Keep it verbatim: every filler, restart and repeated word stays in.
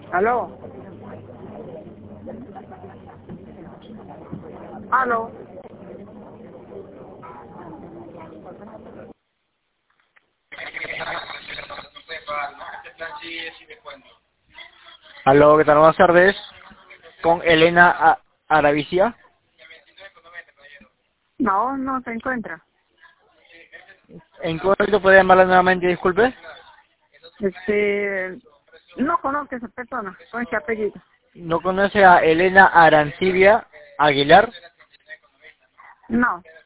Aló. Aló. Aló, ¿qué tal? Buenas tardes. Con Elena A- Aravicia. No, no se encuentra. ¿En qué momento puede llamarla nuevamente? Disculpe. Este, no conozco a esa persona, con ese apellido. ¿No conoce a Elena Arancibia Aguilar? No.